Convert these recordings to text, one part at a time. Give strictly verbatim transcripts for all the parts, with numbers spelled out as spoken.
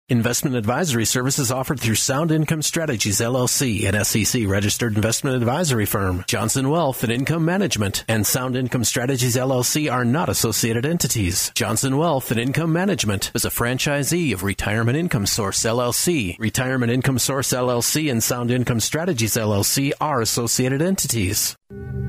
Investment advisory services offered through Sound Income Strategies, L L C, an S E C-registered investment advisory firm. Johnson Wealth and Income Management and Sound Income Strategies, L L C are not associated entities. Johnson Wealth and Income Management is a franchisee of Retirement Income Source, L L C. Retirement Income Source, L L C and Sound Income Strategies, L L C are associated entities.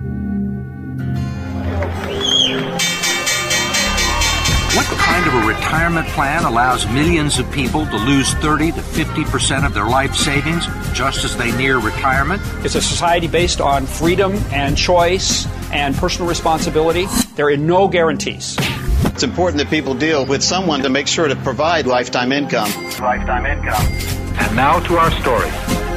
What kind of a retirement plan allows millions of people to lose thirty to fifty percent of their life savings just as they near retirement? It's a society based on freedom and choice and personal responsibility. There are no guarantees. It's important that people deal with someone to make sure to provide lifetime income. Lifetime income. And now to our story.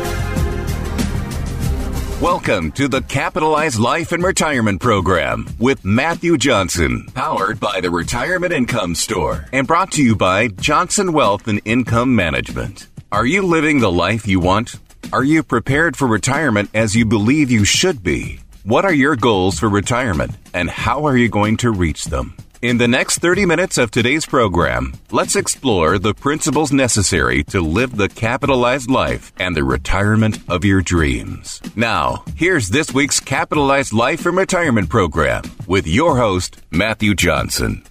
Welcome to the Capitalized Life and Retirement Program with Matthew Johnson, powered by the Retirement Income Store and brought to you by Johnson Wealth and Income Management. Are you living the life you want? Are you prepared for retirement as you believe you should be? What are your goals for retirement and how are you going to reach them? In the next thirty minutes of today's program, let's explore the principles necessary to live the capitalized life and the retirement of your dreams. Now, here's this week's Capitalized Life and Retirement Program with your host, Matthew Johnson.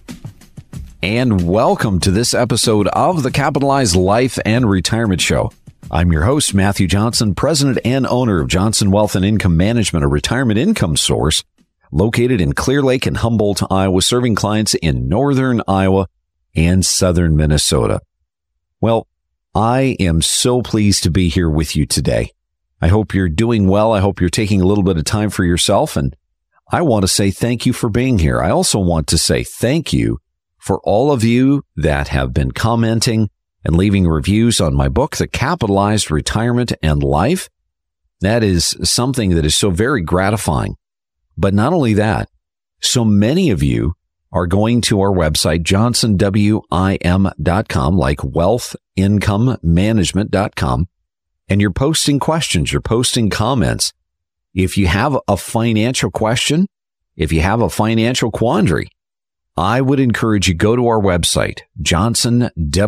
And welcome to this episode of the Capitalized Life and Retirement Show. I'm your host, Matthew Johnson, president and owner of Johnson Wealth and Income Management, a retirement income source located in Clear Lake and Humboldt, Iowa, serving clients in northern Iowa and southern Minnesota. Well, I am so pleased to be here with you today. I hope you're doing well. I hope you're taking a little bit of time for yourself, and I want to say thank you for being here. I also want to say thank you for all of you that have been commenting and leaving reviews on my book, The Capitalized Retirement and Life. That is something that is so very gratifying. But not only that, so many of you are going to our website, johnson wim dot com, like wealth income management dot com, and you're posting questions, you're posting comments. If you have a financial question, if you have a financial quandary, I would encourage you go to our website, johnson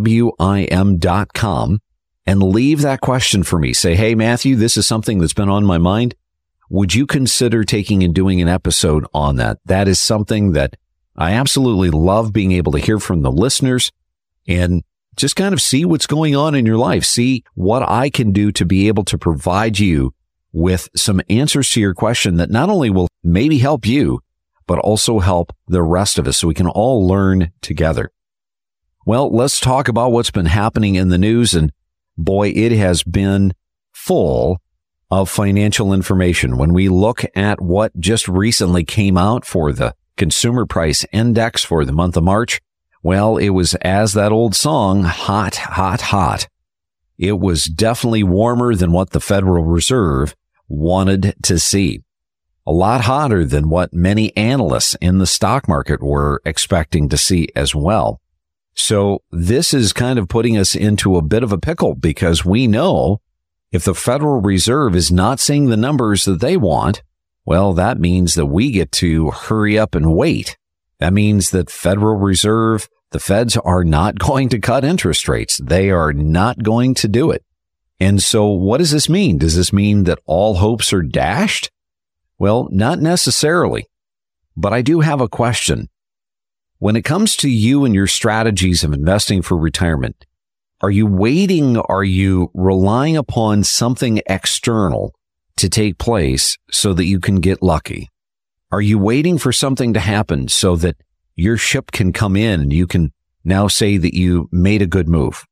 wim dot com, and leave that question for me. Say, hey, Matthew, this is something that's been on my mind. Would you consider taking and doing an episode on that? That is something that I absolutely love being able to hear from the listeners and just kind of see what's going on in your life. See what I can do to be able to provide you with some answers to your question that not only will maybe help you, but also help the rest of us so we can all learn together. Well, let's talk about what's been happening in the news. And boy, it has been full of financial information. When we look at what just recently came out for the Consumer Price Index for the month of March, well, it was, as that old song, hot, hot, hot. It was definitely warmer than what the Federal Reserve wanted to see. A lot hotter than what many analysts in the stock market were expecting to see as well. So this is kind of putting us into a bit of a pickle because we know if the Federal Reserve is not seeing the numbers that they want, well, that means that we get to hurry up and wait. That means that Federal Reserve, the feds are not going to cut interest rates. They are not going to do it. And so what does this mean? Does this mean that all hopes are dashed? Well, not necessarily. But I do have a question. When it comes to you and your strategies of investing for retirement, are you waiting? Are you relying upon something external to take place so that you can get lucky? Are you waiting for something to happen so that your ship can come in and you can now say that you made a good move?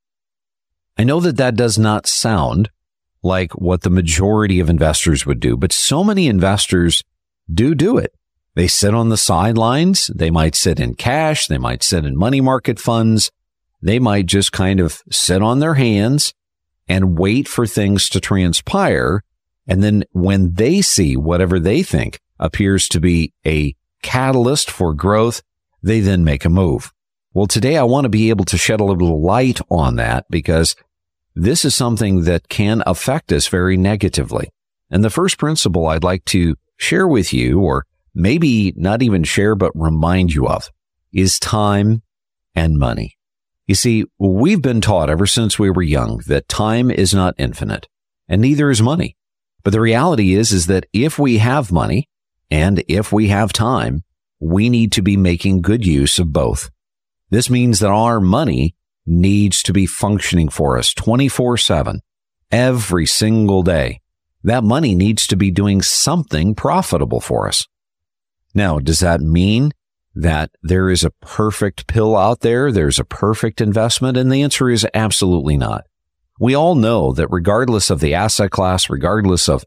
I know that that does not sound like what the majority of investors would do, but so many investors do do it. They sit on the sidelines. They might sit in cash. They might sit in money market funds. They might just kind of sit on their hands and wait for things to transpire. And then when they see whatever they think appears to be a catalyst for growth, they then make a move. Well, today I want to be able to shed a little light on that because this is something that can affect us very negatively. And the first principle I'd like to share with you, or maybe not even share, but remind you of, is time and money. You see, we've been taught ever since we were young that time is not infinite, and neither is money. But the reality is, is that if we have money and if we have time, we need to be making good use of both. This means that our money needs to be functioning for us twenty-four seven, every single day. That money needs to be doing something profitable for us. Now, does that mean that there is a perfect pill out there? There's a perfect investment? And the answer is absolutely not. We all know that regardless of the asset class, regardless of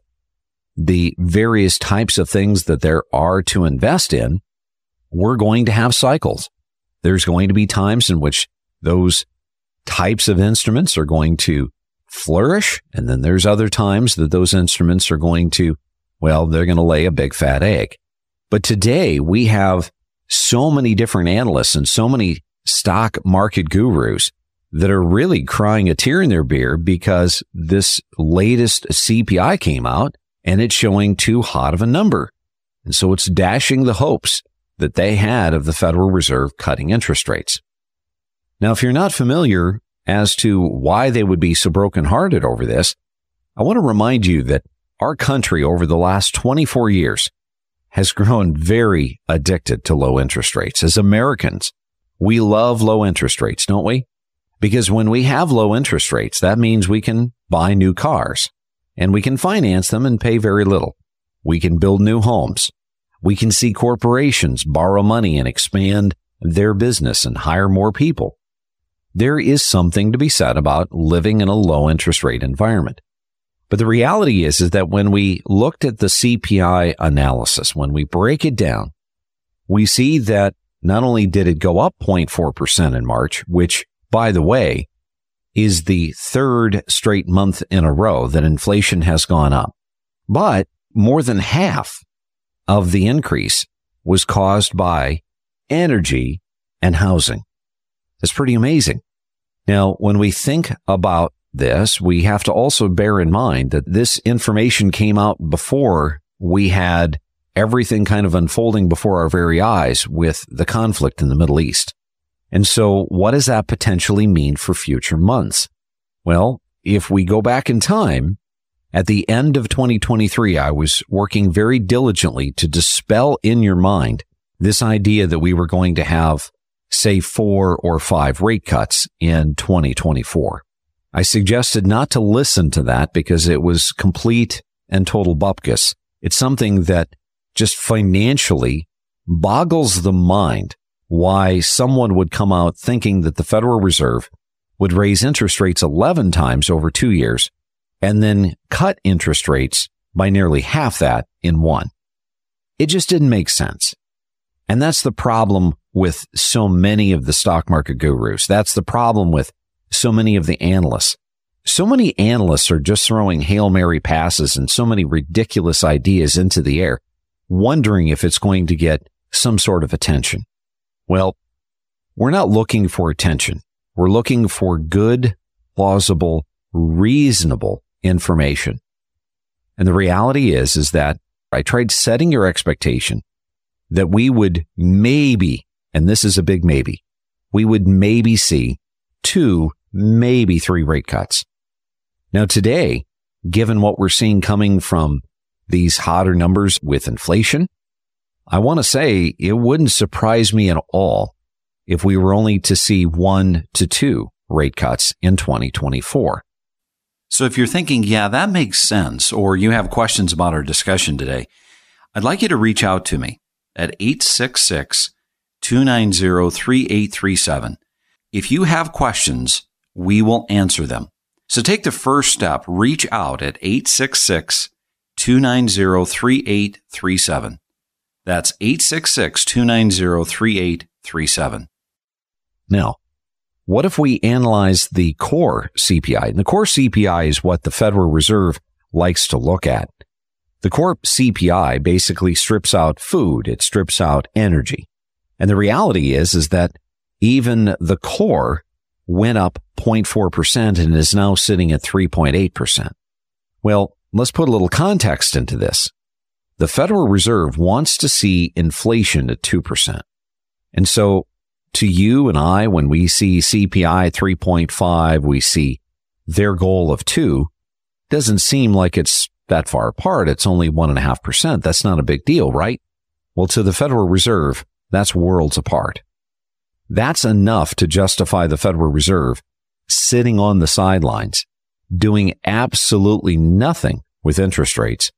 the various types of things that there are to invest in, we're going to have cycles. There's going to be times in which those types of instruments are going to flourish, and then there's other times that those instruments are going to, well, they're going to lay a big fat egg. But today we have so many different analysts and so many stock market gurus that are really crying a tear in their beer because this latest C P I came out and it's showing too hot of a number. And so it's dashing the hopes that they had of the Federal Reserve cutting interest rates. Now, if you're not familiar as to why they would be so brokenhearted over this, I want to remind you that our country over the last twenty-four years has grown very addicted to low interest rates. As Americans, we love low interest rates, don't we? Because when we have low interest rates, that means we can buy new cars and we can finance them and pay very little. We can build new homes. We can see corporations borrow money and expand their business and hire more people. There is something to be said about living in a low interest rate environment. But the reality is, is that when we looked at the C P I analysis, when we break it down, we see that not only did it go up zero point four percent in March, which, by the way, is the third straight month in a row that inflation has gone up, but more than half of the increase was caused by energy and housing. That's pretty amazing. Now, when we think about this, we have to also bear in mind that this information came out before we had everything kind of unfolding before our very eyes with the conflict in the Middle East. And so what does that potentially mean for future months? Well, if we go back in time, at the end of twenty twenty-three, I was working very diligently to dispel in your mind this idea that we were going to have, say, four or five rate cuts in twenty twenty-four. I suggested not to listen to that because it was complete and total bupkis. It's something that just financially boggles the mind why someone would come out thinking that the Federal Reserve would raise interest rates eleven times over two years and then cut interest rates by nearly half that in one. It just didn't make sense. And that's the problem with so many of the stock market gurus. That's the problem with so many of the analysts. So many analysts are just throwing Hail Mary passes and so many ridiculous ideas into the air, wondering if it's going to get some sort of attention. Well, we're not looking for attention. We're looking for good, plausible, reasonable information. And the reality is, is that I tried setting your expectation that we would maybe, and this is a big maybe, we would maybe see two, maybe three rate cuts. Now today, given what we're seeing coming from these hotter numbers with inflation, I want to say it wouldn't surprise me at all if we were only to see one to two rate cuts in twenty twenty-four. So if you're thinking, yeah, that makes sense, or you have questions about our discussion today, I'd like you to reach out to me at eight six six, two nine zero, three eight three seven. If you have questions, we will answer them. So take the first step. Reach out at eight six six, two nine zero, three eight three seven. That's eight six six, two nine zero, three eight three seven. Now, what if we analyze the core C P I? And the core C P I is what the Federal Reserve likes to look at. The core C P I basically strips out food. It strips out energy. And the reality is, is that even the core went up zero point four percent and is now sitting at three point eight percent. Well, let's put a little context into this. The Federal Reserve wants to see inflation at two percent. And so to you and I, when we see C P I three point five, we see their goal of two, doesn't seem like it's that far apart. It's only one and a half percent. That's not a big deal, right? Well, to the Federal Reserve, that's worlds apart. That's enough to justify the Federal Reserve sitting on the sidelines, doing absolutely nothing with interest rates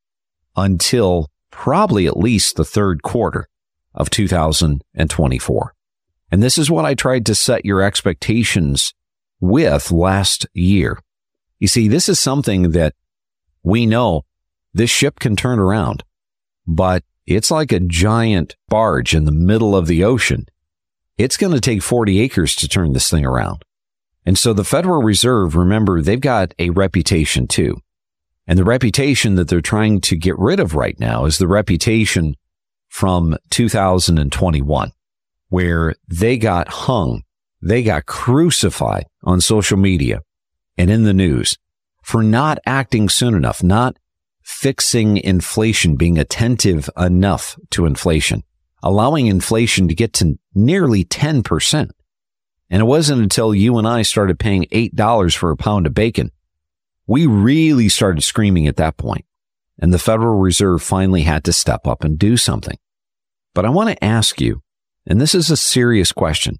until probably at least the third quarter of two thousand twenty-four. And this is what I tried to set your expectations with last year. You see, this is something that we know this ship can turn around, but it's like a giant barge in the middle of the ocean. It's going to take forty acres to turn this thing around. And so the Federal Reserve, remember, they've got a reputation too. And the reputation that they're trying to get rid of right now is the reputation from two thousand twenty-one, where they got hung, they got crucified on social media and in the news for not acting soon enough, not fixing inflation, being attentive enough to inflation, allowing inflation to get to nearly ten percent. And it wasn't until you and I started paying eight dollars for a pound of bacon, we really started screaming at that point. And the Federal Reserve finally had to step up and do something. But I want to ask you, and this is a serious question,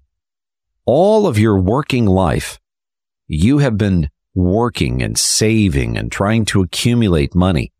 all of your working life, you have been working and saving and trying to accumulate money.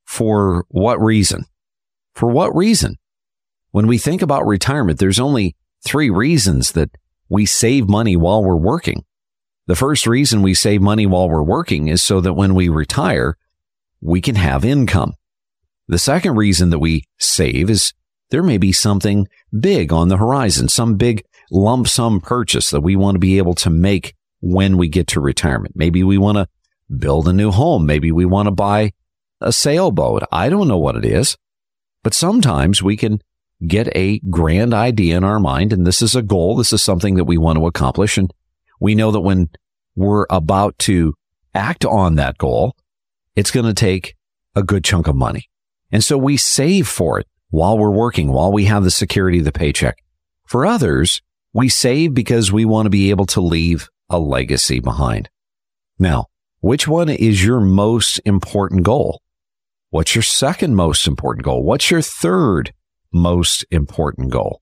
For what reason? For what reason? When we think about retirement, there's only three reasons that we save money while we're working. The first reason we save money while we're working is so that when we retire, we can have income. The second reason that we save is there may be something big on the horizon, some big lump sum purchase that we want to be able to make when we get to retirement. Maybe we want to build a new home. Maybe we want to buy a sailboat. I don't know what it is, but sometimes we can get a grand idea in our mind, and this is a goal. This is something that we want to accomplish, and we know that when we're about to act on that goal, it's going to take a good chunk of money. And so we save for it while we're working, while we have the security of the paycheck. For others, we save because we want to be able to leave a legacy behind. Now, which one is your most important goal? What's your second most important goal? What's your third most important goal?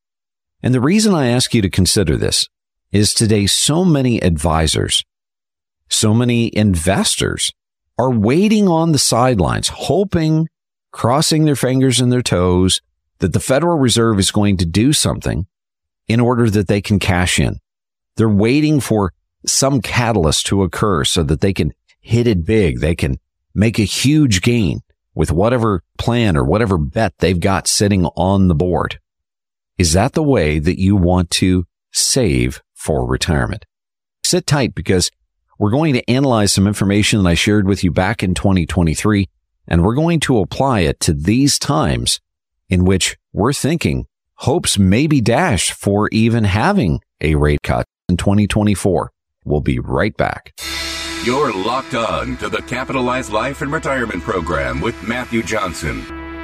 And the reason I ask you to consider this is today so many advisors, so many investors are waiting on the sidelines, hoping, crossing their fingers and their toes that the Federal Reserve is going to do something in order that they can cash in. They're waiting for some catalyst to occur so that they can hit it big. They can make a huge gain with whatever plan or whatever bet they've got sitting on the board. Is that the way that you want to save for retirement? Sit tight, because we're going to analyze some information that I shared with you back in twenty twenty-three, and we're going to apply it to these times in which we're thinking hopes may be dashed for even having a rate cut in twenty twenty-four. We'll be right back. You're locked on to the Capitalized Life and Retirement Program with Matthew Johnson.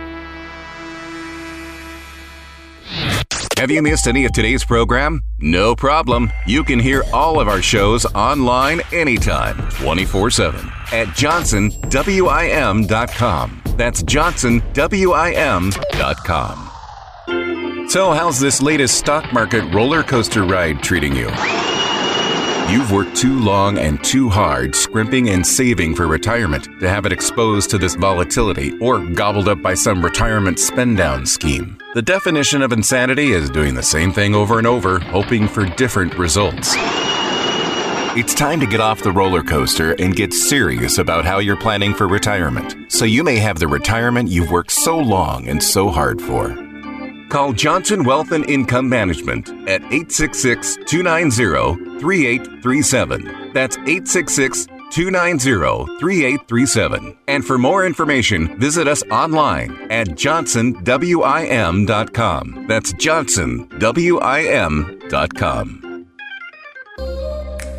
Have you missed any of today's program? No problem. You can hear all of our shows online anytime, twenty-four seven at johnson wim dot com. That's johnson wim dot com. So how's this latest stock market roller coaster ride treating you? You've worked too long and too hard scrimping and saving for retirement to have it exposed to this volatility or gobbled up by some retirement spend-down scheme. The definition of insanity is doing the same thing over and over, hoping for different results. It's time to get off the roller coaster and get serious about how you're planning for retirement, so you may have the retirement you've worked so long and so hard for. Call Johnson Wealth and Income Management at eight six six, two nine zero, three eight three seven. That's eight six six, two nine zero, three eight three seven. And for more information, visit us online at johnson wim dot com. That's johnson wim dot com.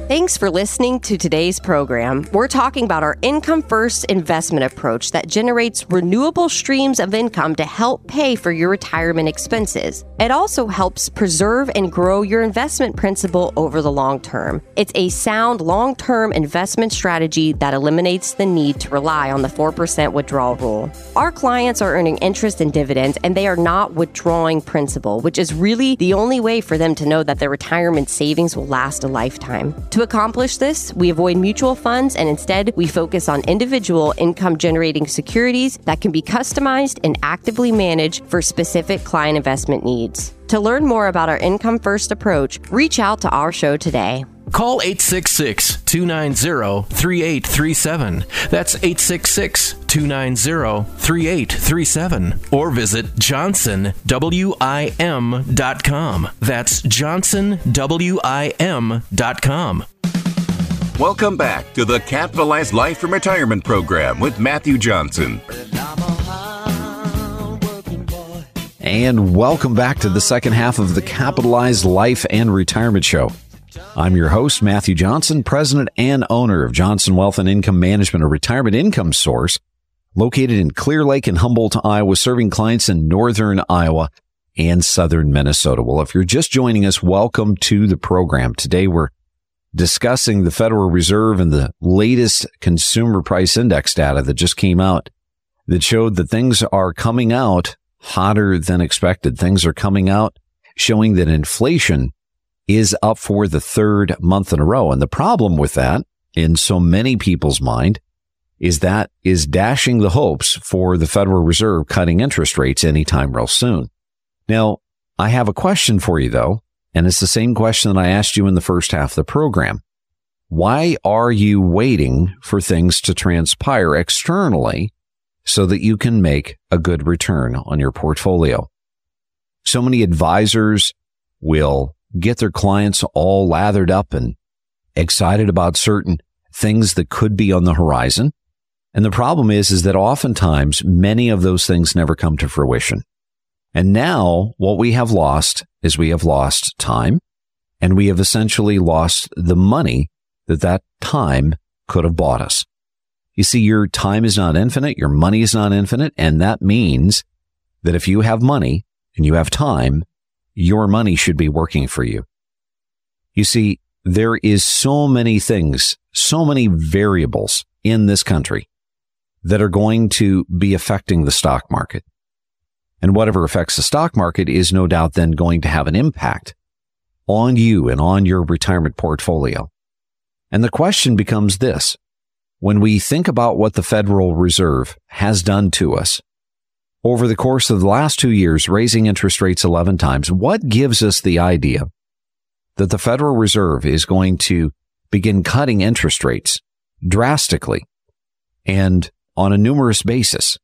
Thanks for listening to today's program. We're talking about our Income First investment approach that generates renewable streams of income to help pay for your retirement expenses. It also helps preserve and grow your investment principal over the long term. It's a sound long-term investment strategy that eliminates the need to rely on the four percent withdrawal rule. Our clients are earning interest and dividends, and they are not withdrawing principal, which is really the only way for them to know that their retirement savings will last a lifetime. To accomplish this, we avoid mutual funds and instead we focus on individual income-generating securities that can be customized and actively managed for specific client investment needs. To learn more about our Income First approach, reach out to our show today. Call eight six six, two nine zero, three eight three seven. That's eight six six, two nine zero, three eight three seven. Or visit Johnson Wim dot com. That's Johnson Wim dot com. Welcome back to the Capitalized Life and Retirement Program with Matthew Johnson. And welcome back to the second half of the Capitalized Life and Retirement Show. I'm your host, Matthew Johnson, president and owner of Johnson Wealth and Income Management, a retirement income source located in Clear Lake and Humboldt, Iowa, serving clients in northern Iowa and southern Minnesota. Well, if you're just joining us, welcome to the program. Today, we're discussing the Federal Reserve and the latest consumer price index data that just came out that showed that things are coming out hotter than expected. Things are coming out showing that inflation is up for the third month in a row. And the problem with that, in so many people's mind, is that is dashing the hopes for the Federal Reserve cutting interest rates anytime real soon. Now, I have a question for you, though, and it's the same question that I asked you in the first half of the program. Why are you waiting for things to transpire externally so that you can make a good return on your portfolio? So many advisors will get their clients all lathered up and excited about certain things that could be on the horizon. And the problem is, is that oftentimes many of those things never come to fruition. And now what we have lost is we have lost time, and we have essentially lost the money that that time could have bought us. You see, your time is not infinite. Your money is not infinite. And that means that if you have money and you have time, your money should be working for you. You see, there is so many things, so many variables in this country that are going to be affecting the stock market. And whatever affects the stock market is no doubt then going to have an impact on you and on your retirement portfolio. And the question becomes this: when we think about what the Federal Reserve has done to us over the course of the last two years, raising interest rates eleven times, what gives us the idea that the Federal Reserve is going to begin cutting interest rates drastically and on a numerous basis?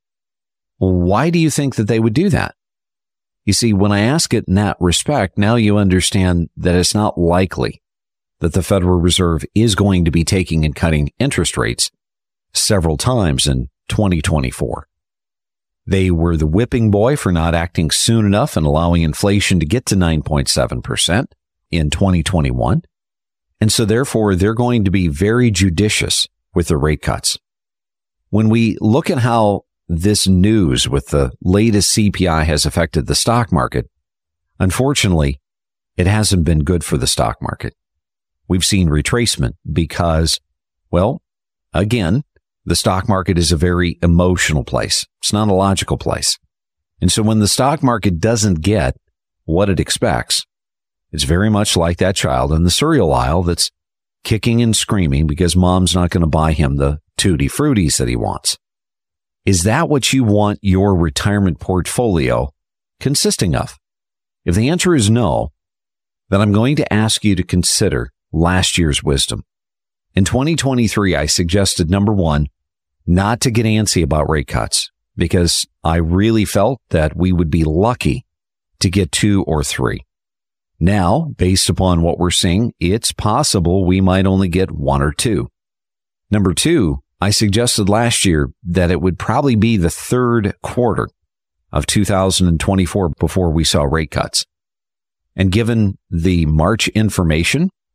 Why do you think that they would do that? You see, when I ask it in that respect, now you understand that it's not likely that the Federal Reserve is going to be taking and cutting interest rates several times in twenty twenty-four. They were the whipping boy for not acting soon enough and allowing inflation to get to nine point seven percent in twenty twenty-one. And so therefore, they're going to be very judicious with the rate cuts. When we look at how this news with the latest C P I has affected the stock market, unfortunately, it hasn't been good for the stock market. We've seen retracement because, well, again, the stock market is a very emotional place. It's not a logical place. And so when the stock market doesn't get what it expects, it's very much like that child in the cereal aisle that's kicking and screaming because mom's not going to buy him the Tutti Fruities that he wants. Is that what you want your retirement portfolio consisting of? If the answer is no, then I'm going to ask you to consider last year's wisdom. In twenty twenty-three, I suggested, number one, not to get antsy about rate cuts because I really felt that we would be lucky to get two or three. Now, based upon what we're seeing, it's possible we might only get one or two. Number two, I suggested last year that it would probably be the third quarter of two thousand twenty-four before we saw rate cuts. And given the March information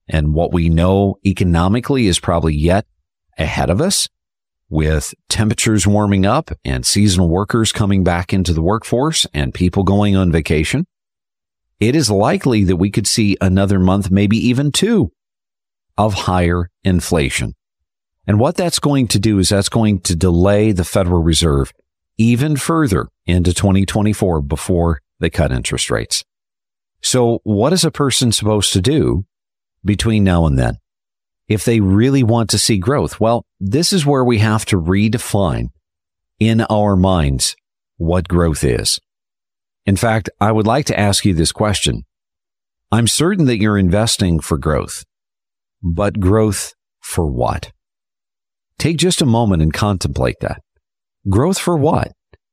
and what we know economically is probably yet ahead of us, with temperatures warming up and seasonal workers coming back into the workforce and people going on vacation, it is likely that we could see another month, maybe even two, of higher inflation. And what that's going to do is that's going to delay the Federal Reserve even further into twenty twenty-four before they cut interest rates. So what is a person supposed to do between now and then if they really want to see growth? Well, this is where we have to redefine in our minds what growth is. In fact, I would like to ask you this question. I'm certain that you're investing for growth, but growth for what? Take just a moment and contemplate that. Growth for what?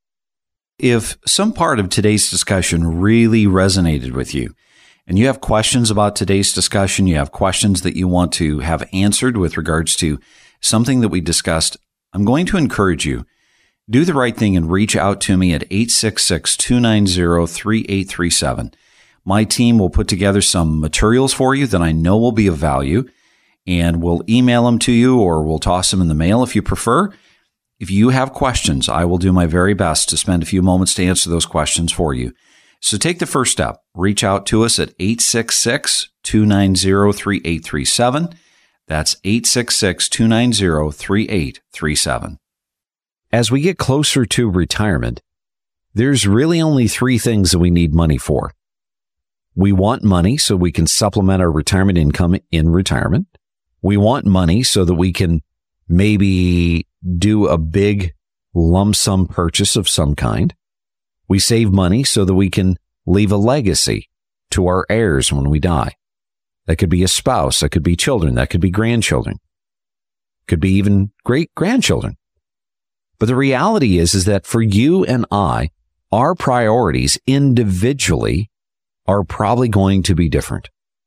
If some part of today's discussion really resonated with you, and you have questions about today's discussion, you have questions that you want to have answered with regards to something that we discussed, I'm going to encourage you, do the right thing and reach out to me at eight six six, two nine zero, three eight three seven. My team will put together some materials for you that I know will be of value, and we'll email them to you or we'll toss them in the mail if you prefer. If you have questions, I will do my very best to spend a few moments to answer those questions for you. So take the first step. Reach out to us at eight six six, two nine zero, three eight three seven. That's eight six six, two nine zero, three eight three seven. As we get closer to retirement, there's really only three things that we need money for. We want money so we can supplement our retirement income in retirement. We want money so that we can maybe do a big lump sum purchase of some kind. We save money so that we can leave a legacy to our heirs when we die. That could be a spouse, that could be children, that could be grandchildren, could be even great-grandchildren. But the reality is, is that for you and I, our priorities individually are probably going to be different.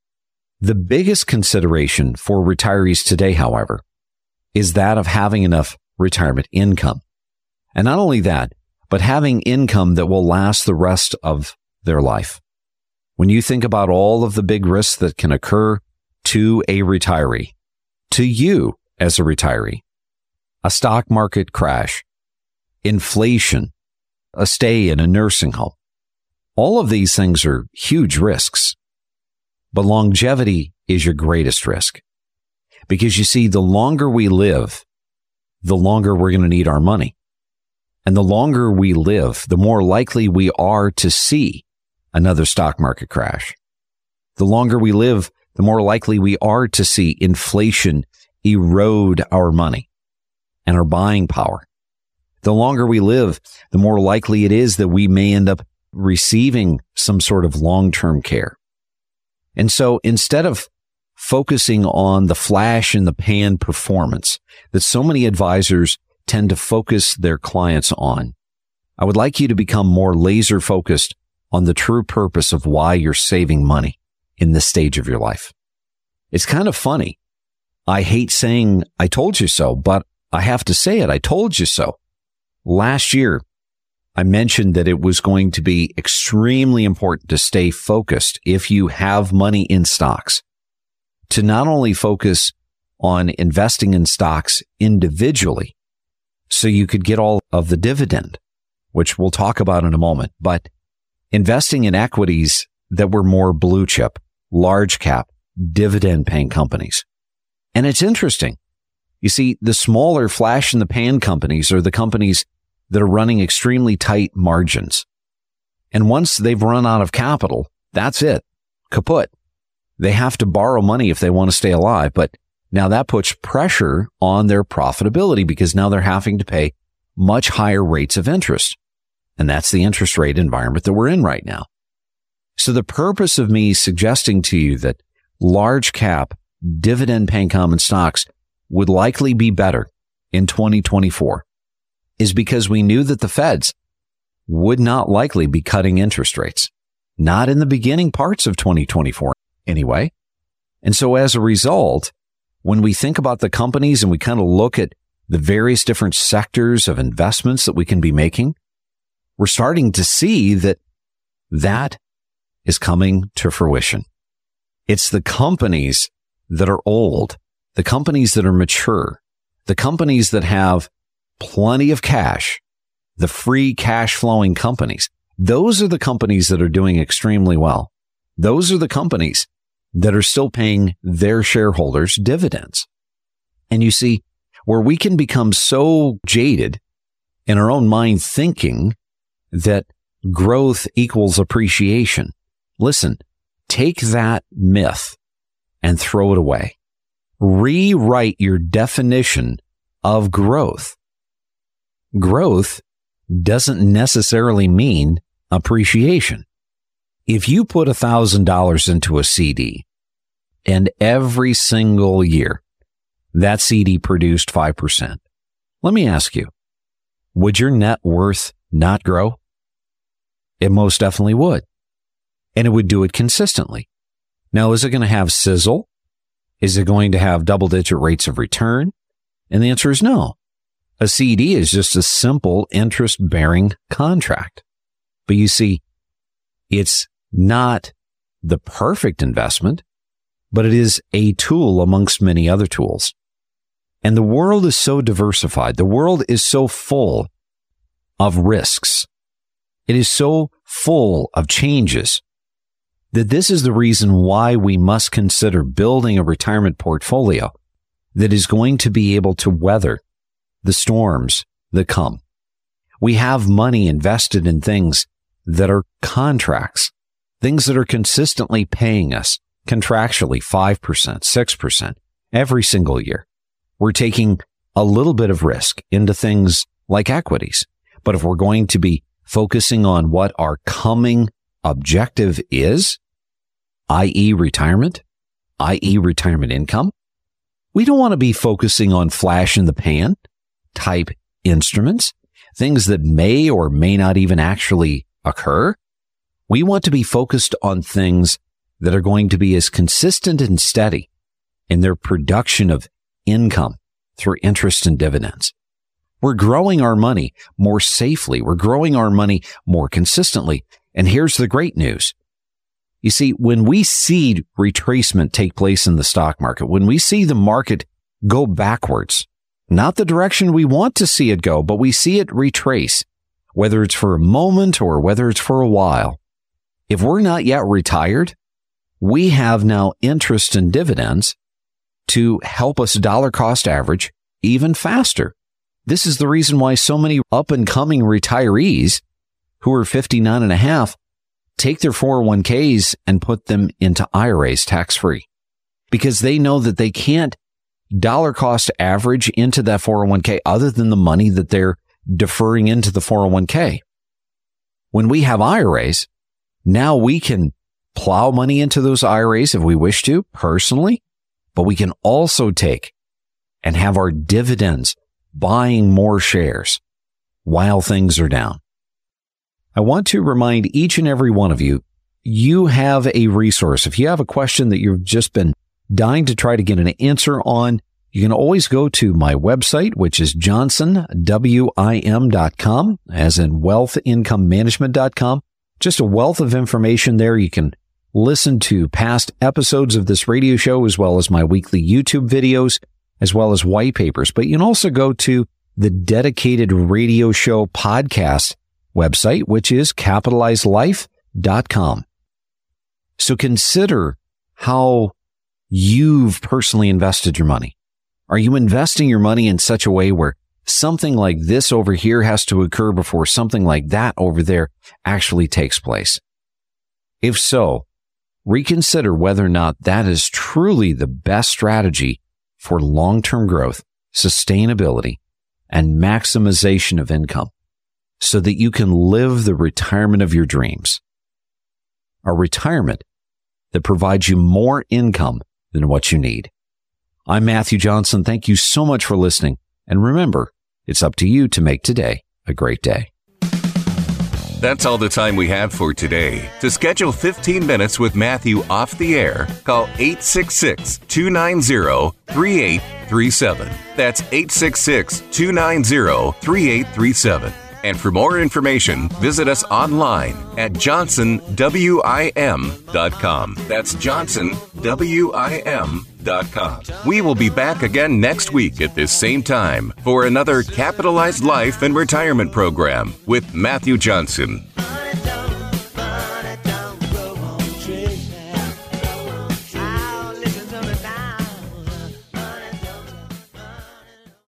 The biggest consideration for retirees today, however, is that of having enough retirement income. And not only that, but having income that will last the rest of their life. When you think about all of the big risks that can occur to a retiree, to you as a retiree, a stock market crash, inflation, a stay in a nursing home, all of these things are huge risks. But longevity is your greatest risk. Because you see, the longer we live, the longer we're going to need our money. And the longer we live, the more likely we are to see another stock market crash. The longer we live, the more likely we are to see inflation erode our money and our buying power. The longer we live, the more likely it is that we may end up receiving some sort of long-term care. And so instead of focusing on the flash in the pan performance that so many advisors tend to focus their clients on, I would like you to become more laser focused on the true purpose of why you're saving money in this stage of your life. It's kind of funny. I hate saying I told you so, but I have to say it. I told you so. Last year, I mentioned that it was going to be extremely important to stay focused if you have money in stocks, to not only focus on investing in stocks individually so you could get all of the dividend, which we'll talk about in a moment, but investing in equities that were more blue chip, large cap, dividend paying companies. And it's interesting. You see, the smaller flash in the pan companies are the companies that are running extremely tight margins. And once they've run out of capital, that's it. Kaput. They have to borrow money if they want to stay alive. But now that puts pressure on their profitability because now they're having to pay much higher rates of interest. And that's the interest rate environment that we're in right now. So the purpose of me suggesting to you that large cap dividend paying common stocks would likely be better in twenty twenty-four is because we knew that the Feds would not likely be cutting interest rates, not in the beginning parts of twenty twenty-four anyway. And so as a result, when we think about the companies and we kind of look at the various different sectors of investments that we can be making, we're starting to see that that is coming to fruition. It's the companies that are old, the companies that are mature, the companies that have plenty of cash, the free cash flowing companies, those are the companies that are doing extremely well. Those are the companies that are still paying their shareholders dividends. And you see, where we can become so jaded in our own mind thinking that growth equals appreciation. Listen, take that myth and throw it away. Rewrite your definition of growth. Growth doesn't necessarily mean appreciation. If you put one thousand dollars into a C D and every single year that C D produced five percent, let me ask you, would your net worth not grow? It most definitely would. And it would do it consistently. Now, is it going to have sizzle? Is it going to have double-digit rates of return? And the answer is no. A C D is just a simple interest-bearing contract. But you see, it's not the perfect investment, but it is a tool amongst many other tools. And the world is so diversified. The world is so full of risks. It is so full of changes that this is the reason why we must consider building a retirement portfolio that is going to be able to weather the storms that come. We have money invested in things that are contracts, things that are consistently paying us contractually five percent, six percent every single year. We're taking a little bit of risk into things like equities. But if we're going to be focusing on what our coming objective is, that is retirement, that is retirement income, we don't want to be focusing on flash in the pan type instruments, things that may or may not even actually occur. We want to be focused on things that are going to be as consistent and steady in their production of income through interest and dividends. We're growing our money more safely. We're growing our money more consistently. And here's the great news. You see, when we see retracement take place in the stock market, when we see the market go backwards, not the direction we want to see it go, but we see it retrace, whether it's for a moment or whether it's for a while. If we're not yet retired, we have now interest and dividends to help us dollar cost average even faster. This is the reason why so many up and coming retirees who are fifty-nine and a half take their four oh one k's and put them into I R As tax free, because they know that they can't dollar cost average into that four oh one k other than the money that they're deferring into the four oh one k. When we have I R As, now we can plow money into those I R As if we wish to personally, but we can also take and have our dividends buying more shares while things are down. I want to remind each and every one of you, you have a resource. If you have a question that you've just been dying to try to get an answer on, you can always go to my website, which is johnson wim dot com, as in wealth income management dot com. Just a wealth of information there. You can listen to past episodes of this radio show, as well as my weekly YouTube videos, as well as white papers. But you can also go to the dedicated radio show podcast website, which is capitalize life dot com. So consider how you've personally invested your money. Are you investing your money in such a way where something like this over here has to occur before something like that over there actually takes place? If so, reconsider whether or not that is truly the best strategy for long-term growth, sustainability, and maximization of income so that you can live the retirement of your dreams. A retirement that provides you more income than what you need. I'm Matthew Johnson. Thank you so much for listening. And remember, it's up to you to make today a great day. That's all the time we have for today. To schedule fifteen minutes with Matthew off the air, call eight six six, two nine zero, three eight three seven. That's eight six six, two nine zero, three eight three seven. And for more information, visit us online at johnson wim dot com. That's johnson wim dot com. We will be back again next week at this same time for another Capitalized Life and Retirement program with Matthew Johnson.